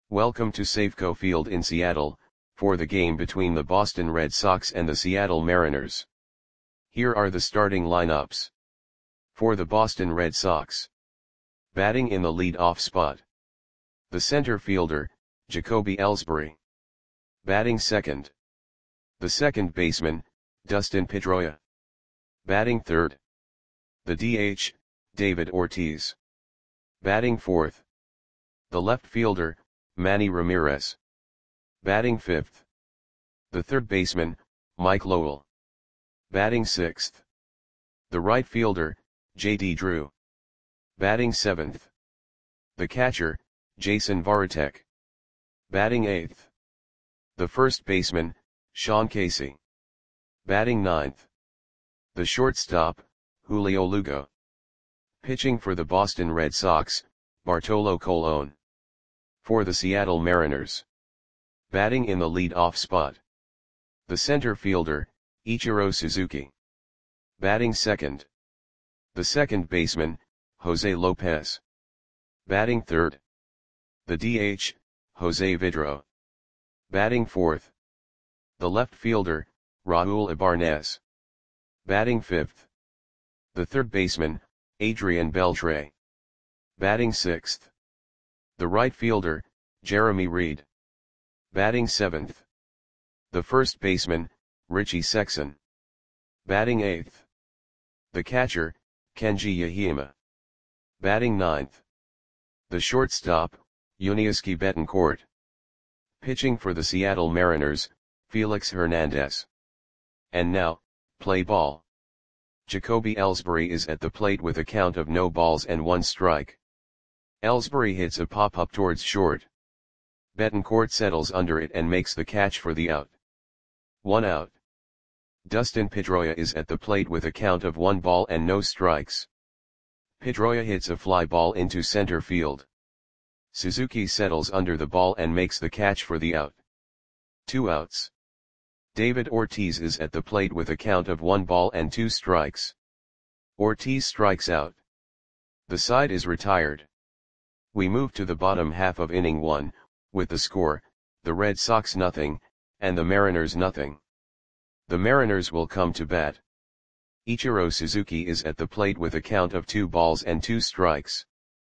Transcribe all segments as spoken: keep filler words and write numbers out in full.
Welcome to Safeco Field in Seattle, for the game between the Boston Red Sox and the Seattle Mariners. Here are the starting lineups. For the Boston Red Sox. Batting in the lead-off spot. The center fielder, Jacoby Ellsbury. Batting second. The second baseman, Dustin Pedroia. Batting third. The D H, David Ortiz. Batting fourth. The left fielder, Manny Ramirez. Batting fifth. The third baseman, Mike Lowell. Batting sixth. The right fielder, J D Drew. Batting seventh. The catcher, Jason Varitek. Batting eighth. The first baseman, Sean Casey. Batting ninth. The shortstop, Julio Lugo. Pitching for the Boston Red Sox, Bartolo Colon. For the Seattle Mariners. Batting in the lead-off spot. The center fielder, Ichiro Suzuki. Batting second. The second baseman, Jose Lopez. Batting third. The D H, Jose Vidro. Batting fourth. The left fielder, Raul Ibarnez. Batting fifth. The third baseman, Adrian Beltre. Batting sixth. The right fielder, Jeremy Reed. Batting seventh. The first baseman, Richie Sexson. Batting eighth. The catcher, Kenji Yahima. Batting ninth. The shortstop, Yuniesky Betancourt. Pitching for the Seattle Mariners, Felix Hernandez. And now, play ball. Jacoby Ellsbury is at the plate with a count of no balls and one strike. Ellsbury hits a pop-up towards short. Betancourt settles under it and makes the catch for the out. One out. Dustin Pedroia is at the plate with a count of one ball and no strikes. Pedroia hits a fly ball into center field. Suzuki settles under the ball and makes the catch for the out. Two outs. David Ortiz is at the plate with a count of one ball and two strikes. Ortiz strikes out. The side is retired. We move to the bottom half of inning one, with the score, the Red Sox nothing, and the Mariners nothing. The Mariners will come to bat. Ichiro Suzuki is at the plate with a count of two balls and two strikes.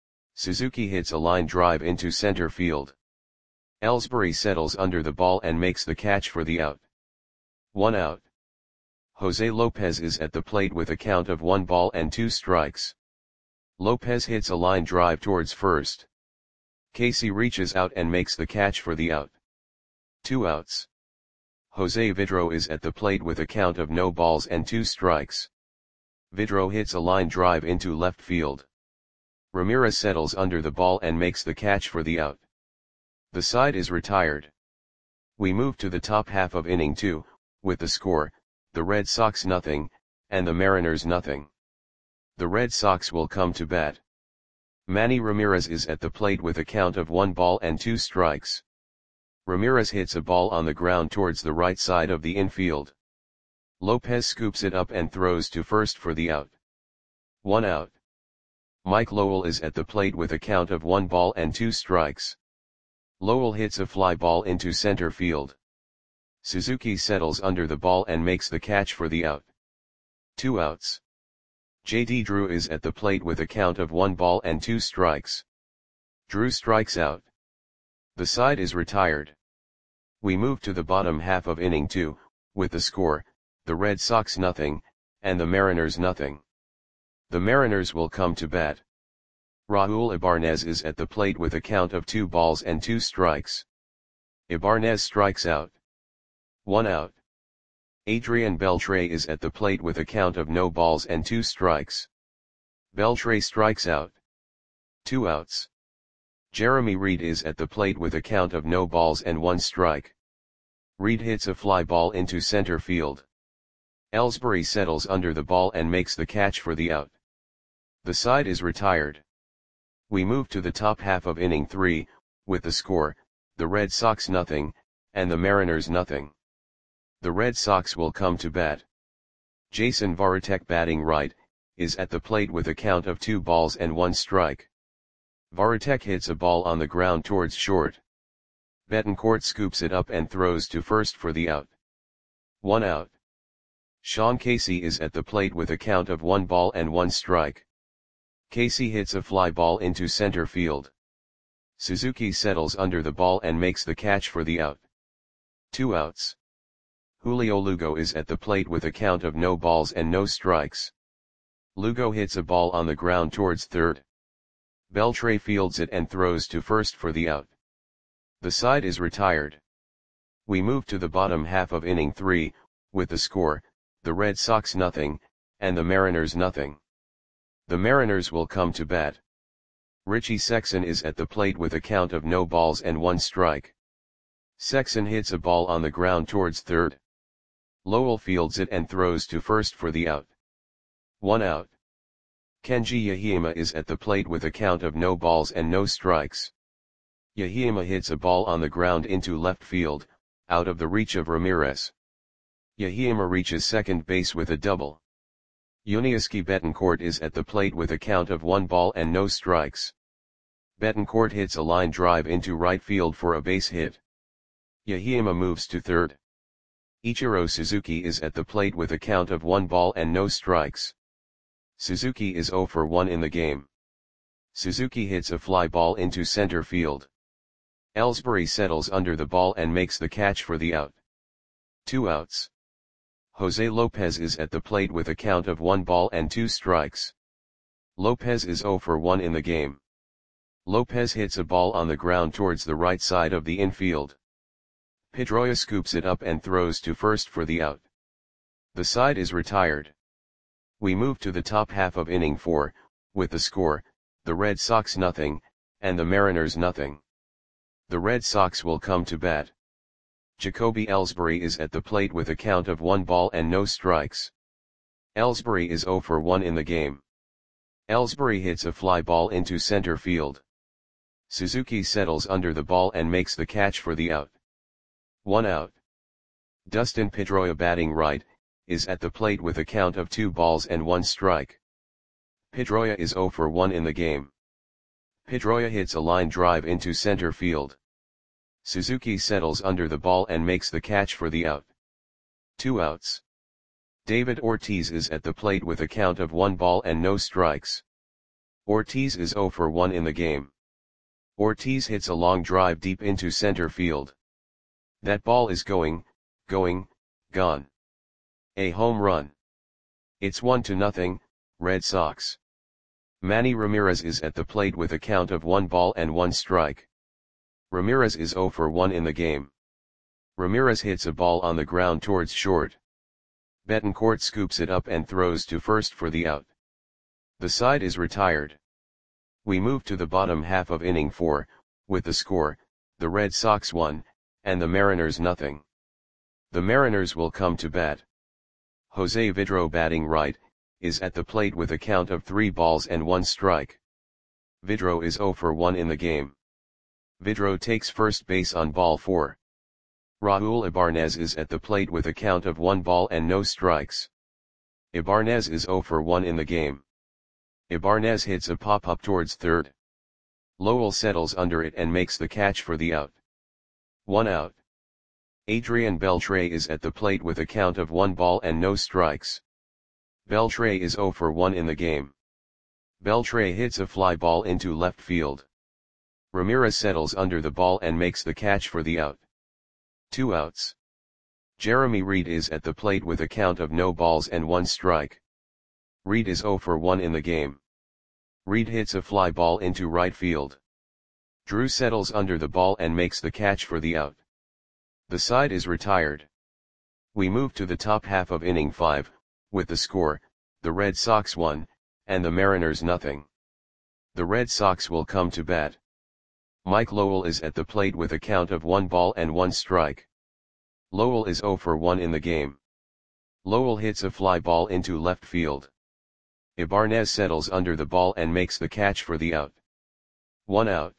Suzuki hits a line drive into center field. Ellsbury settles under the ball and makes the catch for the out. One out. Jose Lopez is at the plate with a count of one ball and two strikes. Lopez hits a line drive towards first. Casey reaches out and makes the catch for the out. Two outs. Jose Vidro is at the plate with a count of no balls and two strikes. Vidro hits a line drive into left field. Ramirez settles under the ball and makes the catch for the out. The side is retired. We move to the top half of inning two, with the score, the Red Sox nothing, and the Mariners nothing. The Red Sox will come to bat. Manny Ramirez is at the plate with a count of one ball and two strikes. Ramirez hits a ball on the ground towards the right side of the infield. Lopez scoops it up and throws to first for the out. One out. Mike Lowell is at the plate with a count of one ball and two strikes. Lowell hits a fly ball into center field. Suzuki settles under the ball and makes the catch for the out. Two outs. J D Drew is at the plate with a count of one ball and two strikes. Drew strikes out. The side is retired. We move to the bottom half of inning two, with the score, the Red Sox nothing, and the Mariners nothing. The Mariners will come to bat. Raul Ibarnez is at the plate with a count of two balls and two strikes. Ibarnez strikes out. One out. Adrian Beltre is at the plate with a count of no balls and two strikes. Beltre strikes out. Two outs. Jeremy Reed is at the plate with a count of no balls and one strike. Reed hits a fly ball into center field. Ellsbury settles under the ball and makes the catch for the out. The side is retired. We move to the top half of inning three, with the score, the Red Sox nothing, and the Mariners nothing. The Red Sox will come to bat. Jason Varitek, batting right, is at the plate with a count of two balls and one strike. Varitek hits a ball on the ground towards short. Betancourt scoops it up and throws to first for the out. One out. Sean Casey is at the plate with a count of one ball and one strike. Casey hits a fly ball into center field. Suzuki settles under the ball and makes the catch for the out. Two outs. Julio Lugo is at the plate with a count of no balls and no strikes. Lugo hits a ball on the ground towards third. Beltre fields it and throws to first for the out. The side is retired. We move to the bottom half of inning three, with the score, the Red Sox nothing, and the Mariners nothing. The Mariners will come to bat. Richie Sexson is at the plate with a count of no balls and one strike. Sexson hits a ball on the ground towards third. Lowell fields it and throws to first for the out. One out. Kenji Yahima is at the plate with a count of no balls and no strikes. Yahima hits a ball on the ground into left field, out of the reach of Ramirez. Yahima reaches second base with a double. Yuniesky Betancourt is at the plate with a count of one ball and no strikes. Betancourt hits a line drive into right field for a base hit. Yahima moves to third. Ichiro Suzuki is at the plate with a count of one ball and no strikes. Suzuki is zero for one in the game. Suzuki hits a fly ball into center field. Ellsbury settles under the ball and makes the catch for the out. Two outs. Jose Lopez is at the plate with a count of one ball and two strikes. Lopez is zero for one in the game. Lopez hits a ball on the ground towards the right side of the infield. Pedroia scoops it up and throws to first for the out. The side is retired. We move to the top half of inning four, with the score, the Red Sox nothing, and the Mariners nothing. The Red Sox will come to bat. Jacoby Ellsbury is at the plate with a count of one ball and no strikes. Ellsbury is zero for one in the game. Ellsbury hits a fly ball into center field. Suzuki settles under the ball and makes the catch for the out. One out. Dustin Pedroia, batting right, is at the plate with a count of two balls and one strike. Pedroia is zero for one in the game. Pedroia hits a line drive into center field. Suzuki settles under the ball and makes the catch for the out. Two outs. David Ortiz is at the plate with a count of one ball and no strikes. Ortiz is zero for one in the game. Ortiz hits a long drive deep into center field. That ball is going, going, gone. A home run. It's one to nothing, Red Sox. Manny Ramirez is at the plate with a count of one ball and one strike. Ramirez is zero for one in the game. Ramirez hits a ball on the ground towards short. Betancourt scoops it up and throws to first for the out. The side is retired. We move to the bottom half of inning four, with the score, the Red Sox one, and the Mariners nothing. The Mariners will come to bat. Jose Vidro, batting right, is at the plate with a count of three balls and one strike. Vidro is zero for one in the game. Vidro takes first base on ball four. Raul Ibanez is at the plate with a count of one ball and no strikes. Ibanez is zero for one in the game. Ibanez hits a pop-up towards third. Lowell settles under it and makes the catch for the out. One out. Adrian Beltre is at the plate with a count of one ball and no strikes. Beltre is zero for one in the game. Beltre hits a fly ball into left field. Ramirez settles under the ball and makes the catch for the out. Two outs. Jeremy Reed is at the plate with a count of no balls and one strike. Reed is zero for one in the game. Reed hits a fly ball into right field. Drew settles under the ball and makes the catch for the out. The side is retired. We move to the top half of inning five, with the score, the Red Sox one, and the Mariners nothing. The Red Sox will come to bat. Mike Lowell is at the plate with a count of one ball and one strike. Lowell is zero for one in the game. Lowell hits a fly ball into left field. Ibanez settles under the ball and makes the catch for the out. One out.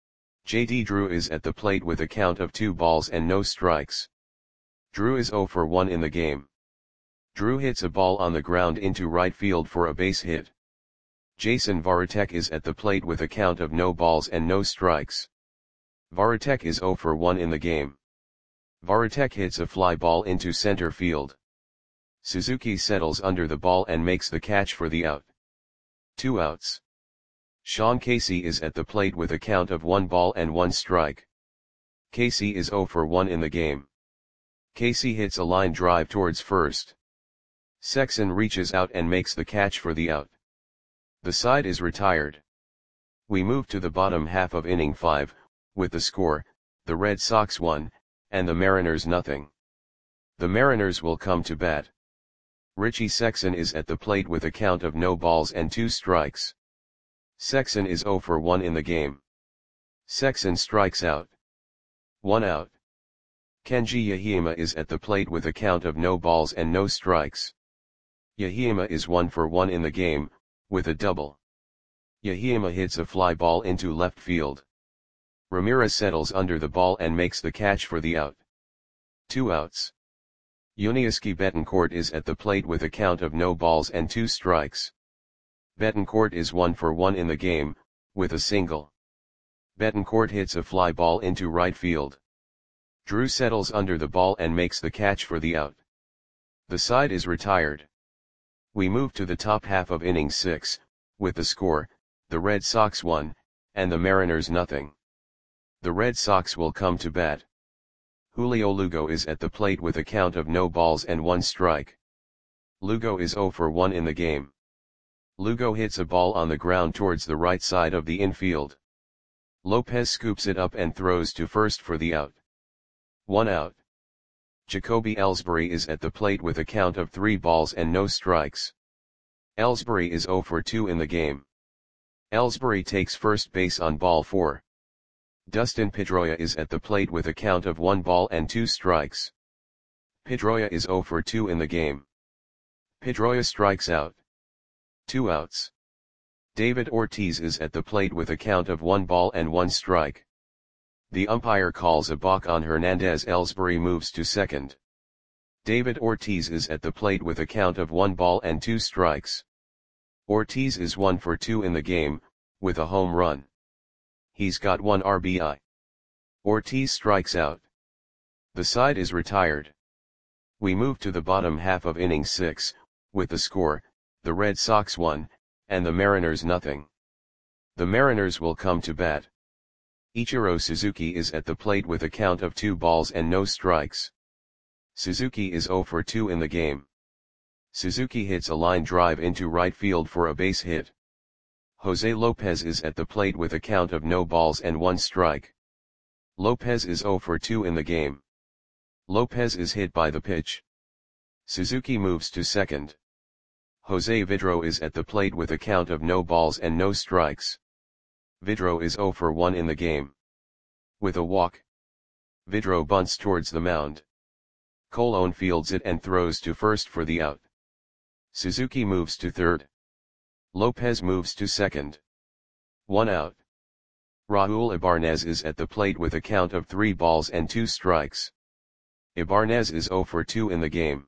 J D Drew is at the plate with a count of two balls and no strikes. Drew is zero for one in the game. Drew hits a ball on the ground into right field for a base hit. Jason Varitek is at the plate with a count of no balls and no strikes. Varitek is zero for one in the game. Varitek hits a fly ball into center field. Suzuki settles under the ball and makes the catch for the out. Two outs. Sean Casey is at the plate with a count of one ball and one strike. Casey is zero for one in the game. Casey hits a line drive towards first. Sexson reaches out and makes the catch for the out. The side is retired. We move to the bottom half of inning five, with the score, the Red Sox one, and the Mariners nothing. The Mariners will come to bat. Richie Sexson is at the plate with a count of no balls and two strikes. Sexson is zero for one in the game. Sexson strikes out. One out. Kenji Yahima is at the plate with a count of no balls and no strikes. Yahima is one for one in the game, with a double. Yahima hits a fly ball into left field. Ramirez settles under the ball and makes the catch for the out. Two outs. Yuniesky Betancourt is at the plate with a count of no balls and two strikes. Betancourt is one for one in the game, with a single. Betancourt hits a fly ball into right field. Drew settles under the ball and makes the catch for the out. The side is retired. We move to the top half of inning six, with the score, the Red Sox one, and the Mariners nothing. The Red Sox will come to bat. Julio Lugo is at the plate with a count of no balls and one strike. Lugo is zero for one in the game. Lugo hits a ball on the ground towards the right side of the infield. Lopez scoops it up and throws to first for the out. One out. Jacoby Ellsbury is at the plate with a count of three balls and no strikes. Ellsbury is zero for two in the game. Ellsbury takes first base on ball four. Dustin Pedroia is at the plate with a count of one ball and two strikes. Pedroia is zero for two in the game. Pedroia strikes out. Two outs. David Ortiz is at the plate with a count of one ball and one strike. The umpire calls a balk on Hernandez. Ellsbury moves to second. David Ortiz is at the plate with a count of one ball and two strikes. Ortiz is one for two in the game, with a home run. He's got one R B I. Ortiz strikes out. The side is retired. We move to the bottom half of inning six, with the score, the Red Sox one, and the Mariners nothing. The Mariners will come to bat. Ichiro Suzuki is at the plate with a count of two balls and no strikes. Suzuki is zero for two in the game. Suzuki hits a line drive into right field for a base hit. Jose Lopez is at the plate with a count of no balls and one strike. Lopez is zero for two in the game. Lopez is hit by the pitch. Suzuki moves to second. Jose Vidro is at the plate with a count of no balls and no strikes. Vidro is zero for one in the game. With a walk. Vidro bunts towards the mound. Colon fields it and throws to first for the out. Suzuki moves to third. Lopez moves to second. One out. Raul Ibanez is at the plate with a count of three balls and two strikes. Ibanez is zero for two in the game.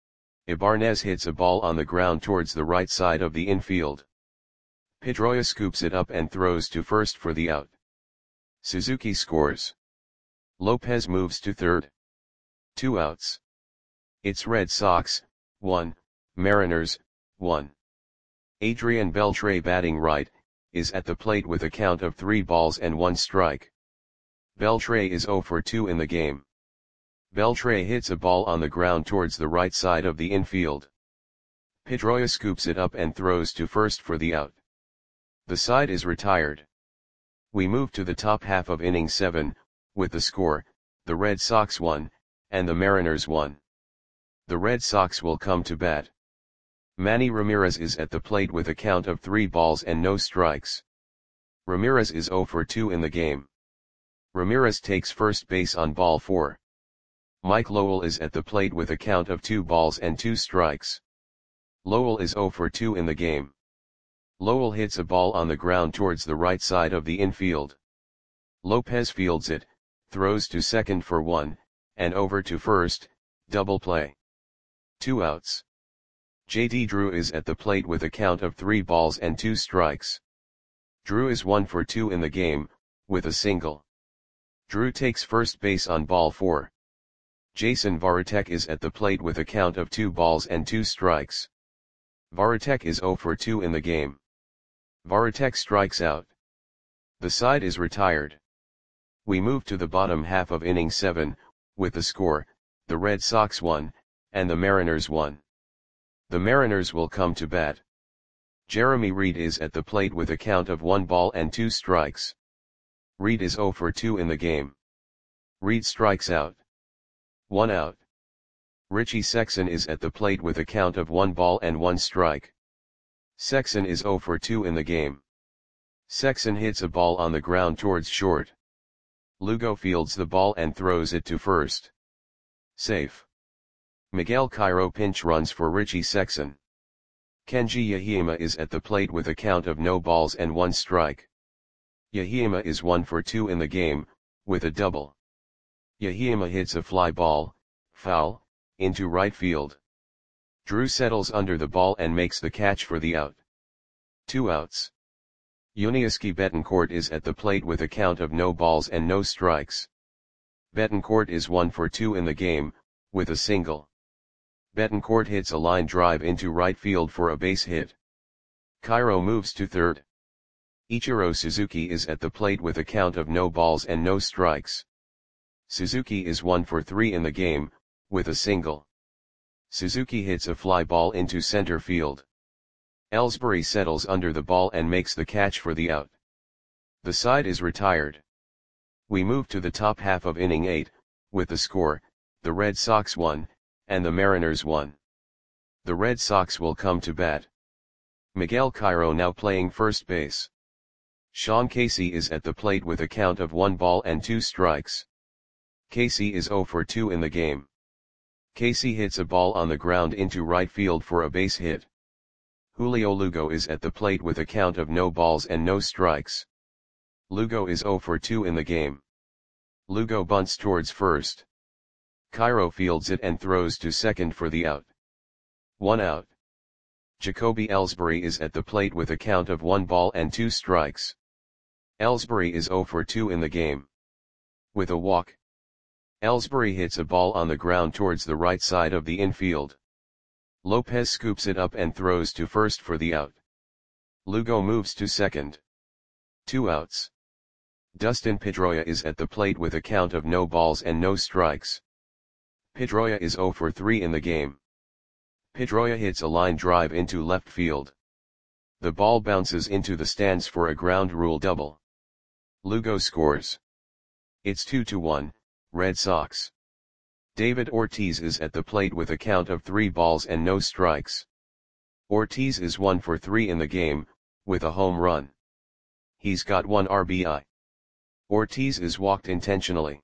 Ibanez hits a ball on the ground towards the right side of the infield. Pedroia scoops it up and throws to first for the out. Suzuki scores. Lopez moves to third. Two outs. It's Red Sox, one, Mariners, one. Adrian Beltre, batting right, is at the plate with a count of three balls and one strike. Beltre is zero for two in the game. Beltre hits a ball on the ground towards the right side of the infield. Pedroia scoops it up and throws to first for the out. The side is retired. We move to the top half of inning seven, with the score, the Red Sox one, and the Mariners one. The Red Sox will come to bat. Manny Ramirez is at the plate with a count of three balls and no strikes. Ramirez is zero for two in the game. Ramirez takes first base on ball four. Mike Lowell is at the plate with a count of two balls and two strikes. Lowell is zero for two in the game. Lowell hits a ball on the ground towards the right side of the infield. Lopez fields it, throws to second for one, and over to first, double play. Two outs. J D Drew is at the plate with a count of three balls and two strikes. Drew is one for two in the game, with a single. Drew takes first base on ball four. Jason Varitek is at the plate with a count of two balls and two strikes. Varitek is zero for two in the game. Varitek strikes out. The side is retired. We move to the bottom half of inning seven, with the score, the Red Sox won, and the Mariners won. The Mariners will come to bat. Jeremy Reed is at the plate with a count of one ball and two strikes. Reed is zero for two in the game. Reed strikes out. One out. Richie Sexson is at the plate with a count of one ball and one strike. Sexson is zero for two in the game. Sexson hits a ball on the ground towards short. Lugo fields the ball and throws it to first. Safe. Miguel Cairo pinch runs for Richie Sexson. Kenji Yahima is at the plate with a count of no balls and one strike. Yahima is one for two in the game, with a double. Yahima hits a fly ball, foul, into right field. Drew settles under the ball and makes the catch for the out. Two outs. Yuniesky Betancourt is at the plate with a count of no balls and no strikes. Betancourt is one for two in the game, with a single. Betancourt hits a line drive into right field for a base hit. Cairo moves to third. Ichiro Suzuki is at the plate with a count of no balls and no strikes. Suzuki is one for three in the game, with a single. Suzuki hits a fly ball into center field. Ellsbury settles under the ball and makes the catch for the out. The side is retired. We move to the top half of inning eight, with the score, the Red Sox won, and the Mariners won. The Red Sox will come to bat. Miguel Cairo now playing first base. Sean Casey is at the plate with a count of one ball and two strikes. Casey is zero for two in the game. Casey hits a ball on the ground into right field for a base hit. Julio Lugo is at the plate with a count of no balls and no strikes. Lugo is zero for two in the game. Lugo bunts towards first. Cairo fields it and throws to second for the out. One out. Jacoby Ellsbury is at the plate with a count of one ball and two strikes. Ellsbury is zero for two in the game. With a walk. Ellsbury hits a ball on the ground towards the right side of the infield. Lopez scoops it up and throws to first for the out. Lugo moves to second. Two outs. Dustin Pedroia is at the plate with a count of no balls and no strikes. Pedroia is zero for three in the game. Pedroia hits a line drive into left field. The ball bounces into the stands for a ground rule double. Lugo scores. It's two to one, Red Sox. David Ortiz is at the plate with a count of three balls and no strikes. Ortiz is one for three in the game, with a home run. He's got one R B I. Ortiz is walked intentionally.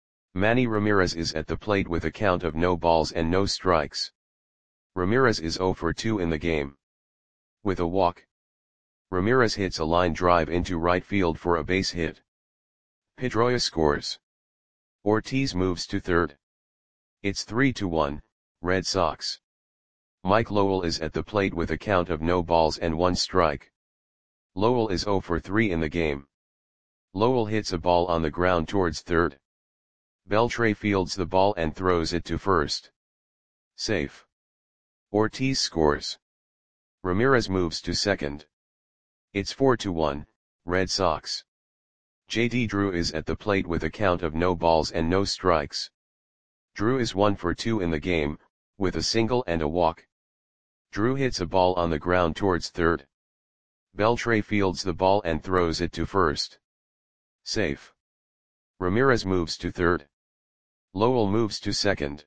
Manny Ramirez is at the plate with a count of no balls and no strikes. Ramirez is zero for two in the game. With a walk. Ramirez hits a line drive into right field for a base hit. Pedroia scores. Ortiz moves to third. It's three to one, Red Sox. Mike Lowell is at the plate with a count of no balls and one strike. Lowell is zero for three in the game. Lowell hits a ball on the ground towards third. Beltre fields the ball and throws it to first. Safe. Ortiz scores. Ramirez moves to second. It's four to one, Red Sox. J D Drew is at the plate with a count of no balls and no strikes. Drew is one for two in the game, with a single and a walk. Drew hits a ball on the ground towards third. Beltre fields the ball and throws it to first. Safe. Ramirez moves to third. Lowell moves to second.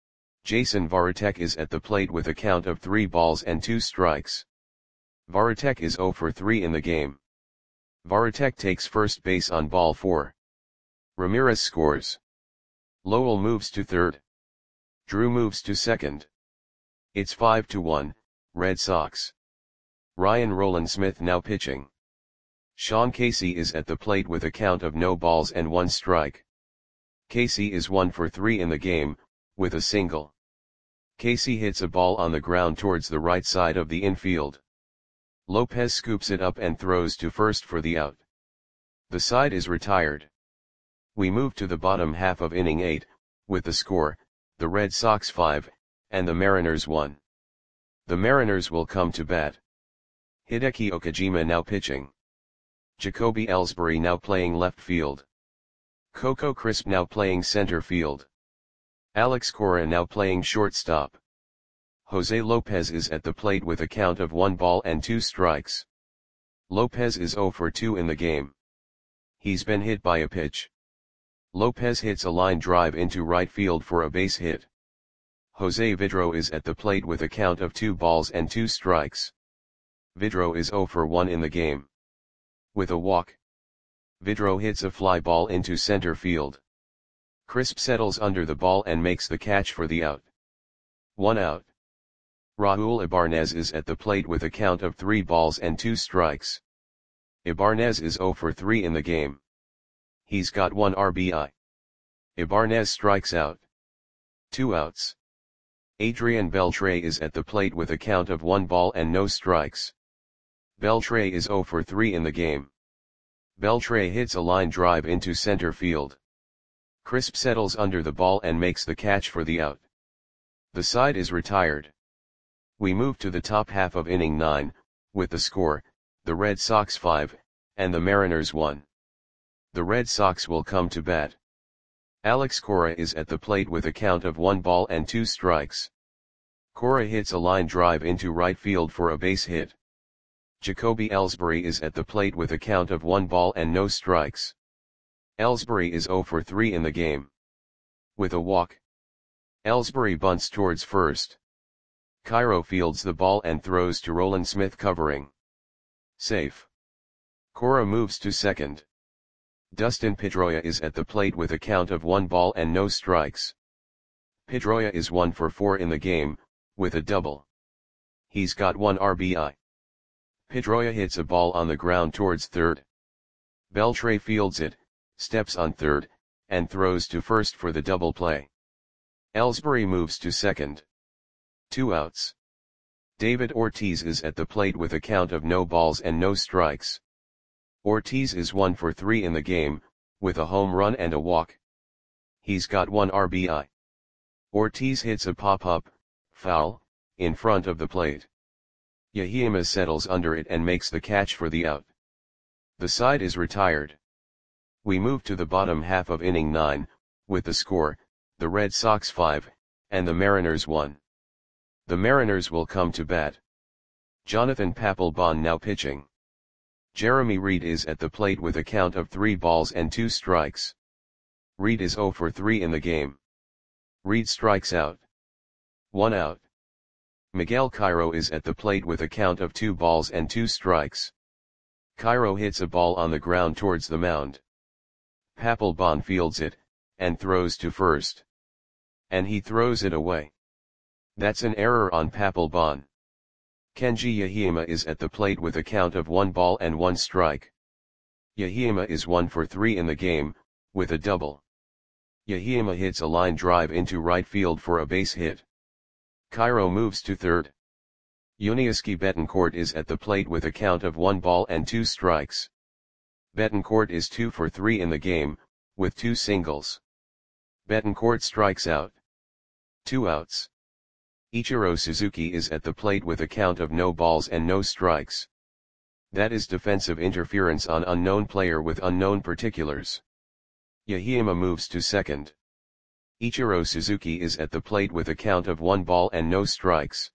Jason Varitek is at the plate with a count of three balls and two strikes. Varitek is zero for three in the game. Varitek takes first base on ball four. Ramirez scores. Lowell moves to third. Drew moves to second. It's five to one, Red Sox. Ryan Roland Smith now pitching. Sean Casey is at the plate with a count of no balls and one strike. Casey is one for three in the game, with a single. Casey hits a ball on the ground towards the right side of the infield. Lopez scoops it up and throws to first for the out. The side is retired. We move to the bottom half of inning eight, with the score, the Red Sox five, and the Mariners one. The Mariners will come to bat. Hideki Okajima now pitching. Jacoby Ellsbury now playing left field. Coco Crisp now playing center field. Alex Cora now playing shortstop. Jose Lopez is at the plate with a count of one ball and two strikes. Lopez is zero for two in the game. He's been hit by a pitch. Lopez hits a line drive into right field for a base hit. Jose Vidro is at the plate with a count of two balls and two strikes. Vidro is zero for one in the game. With a walk, Vidro hits a fly ball into center field. Crisp settles under the ball and makes the catch for the out. One out. Raul Ibanez is at the plate with a count of three balls and two strikes. Ibanez is zero for three in the game. He's got one R B I. Ibanez strikes out. Two outs. Adrian Beltre is at the plate with a count of one ball and no strikes. Beltre is zero for three in the game. Beltre hits a line drive into center field. Crisp settles under the ball and makes the catch for the out. The side is retired. We move to the top half of inning nine, with the score, the Red Sox five, and the Mariners one. The Red Sox will come to bat. Alex Cora is at the plate with a count of one ball and two strikes. Cora hits a line drive into right field for a base hit. Jacoby Ellsbury is at the plate with a count of one ball and no strikes. Ellsbury is zero for three in the game. With a walk, Ellsbury bunts towards first. Cairo fields the ball and throws to Roland Smith covering. Safe. Cora moves to second. Dustin Pedroia is at the plate with a count of one ball and no strikes. Pedroia is one for four in the game, with a double. He's got one R B I. Pedroia hits a ball on the ground towards third. Beltre fields it, steps on third, and throws to first for the double play. Ellsbury moves to second. Two outs. David Ortiz is at the plate with a count of no balls and no strikes. Ortiz is one for three in the game, with a home run and a walk. He's got one R B I. Ortiz hits a pop-up, foul, in front of the plate. Yahima settles under it and makes the catch for the out. The side is retired. We move to the bottom half of inning nine, with the score, the Red Sox five, and the Mariners one. The Mariners will come to bat. Jonathan Papelbon now pitching. Jeremy Reed is at the plate with a count of three balls and two strikes. Reed is zero for three in the game. Reed strikes out. One out. Miguel Cairo is at the plate with a count of two balls and two strikes. Cairo hits a ball on the ground towards the mound. Papelbon fields it, and throws to first. And he throws it away. That's an error on Papelbon. Kenji Yahima is at the plate with a count of one ball and one strike. Yahima is one for three in the game, with a double. Yahima hits a line drive into right field for a base hit. Cairo moves to third. Yuniesky Betancourt is at the plate with a count of one ball and two strikes. Betancourt is two for three in the game, with two singles. Betancourt strikes out. Two outs. Ichiro Suzuki is at the plate with a count of no balls and no strikes. That is defensive interference on unknown player with unknown particulars. Yahima moves to second. Ichiro Suzuki is at the plate with a count of one ball and no strikes.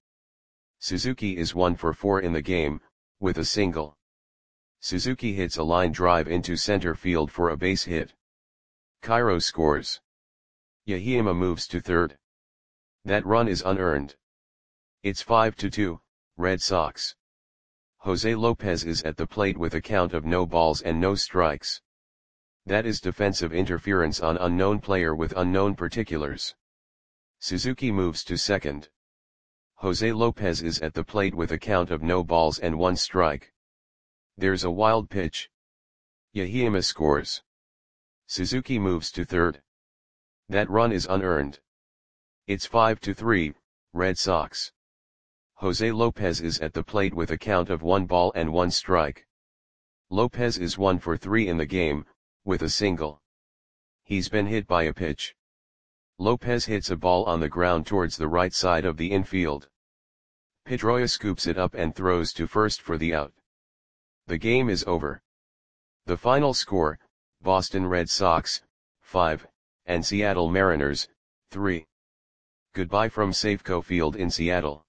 Suzuki is one for four in the game, with a single. Suzuki hits a line drive into center field for a base hit. Cairo scores. Yahima moves to third. That run is unearned. It's five to two, Red Sox. Jose Lopez is at the plate with a count of no balls and no strikes. That is defensive interference on unknown player with unknown particulars. Suzuki moves to second. Jose Lopez is at the plate with a count of no balls and one strike. There's a wild pitch. Yahima scores. Suzuki moves to third. That run is unearned. It's five to three, Red Sox. Jose Lopez is at the plate with a count of one ball and one strike. Lopez is one for three in the game, with a single. he's been hit by a pitch. Lopez hits a ball on the ground towards the right side of the infield. Pedroia scoops it up and throws to first for the out. The game is over. The final score, Boston Red Sox, five, and Seattle Mariners, three. Goodbye from Safeco Field in Seattle.